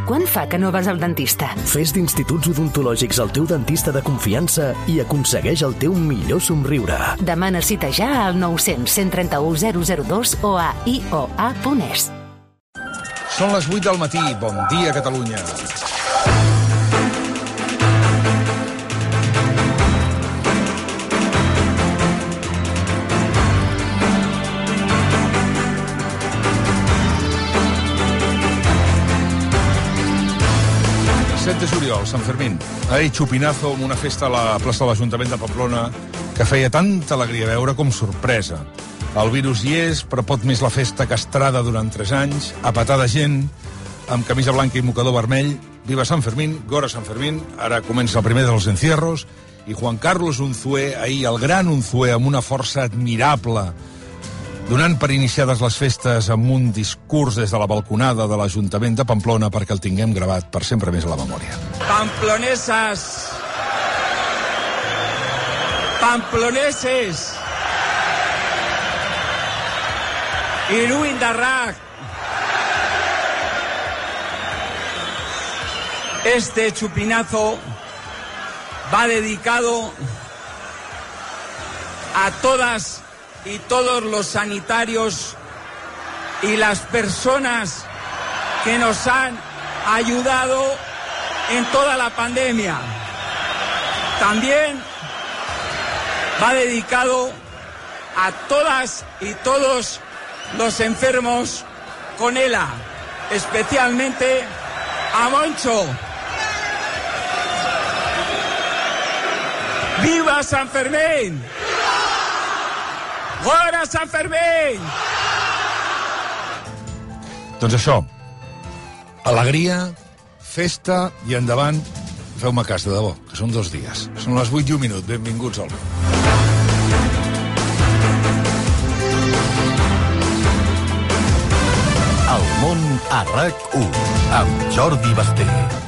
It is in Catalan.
Quant fa que no vas al dentista? Fes d'Instituts Odontològics el teu dentista de confiança i aconsegueix el teu millor somriure. Demana cita ja al 900 131 002 o a ioa.es. Són les 8 del matí. Bon dia, Catalunya. De juliol, Sant Fermín. Ahir, xupinazo amb una festa a la plaça de l'Ajuntament de Pamplona que feia tanta alegria veure com sorpresa. El virus hi és, però pot més la festa castrada durant 3 anys, a petar de gent, amb camisa blanca i mocador vermell. Viva Sant Fermín, Gora Sant Fermín. Ara comença el primer dels encierros. I Juan Carlos Unzué, ahir el gran Unzué, amb una força admirable, donant per iniciades les festes amb un discurs des de la balconada de l'Ajuntament de Pamplona perquè el tinguem gravat per sempre més a la memòria. Pamploneses, pamploneses, Iruindarrak, este chupinazo va dedicado a todas y todos los sanitarios y las personas que nos han ayudado en toda la pandemia. También va dedicado a todas y todos los enfermos con ELA, especialmente a Moncho. ¡Viva Sant Fermín! Gora Sant Fermín! Doncs això, alegria, festa i endavant. Feu-me cas, de debò, que són 2 dies. Són les 8 i 1 minut. Benvinguts al món. El món a RAC1 amb Jordi Basté.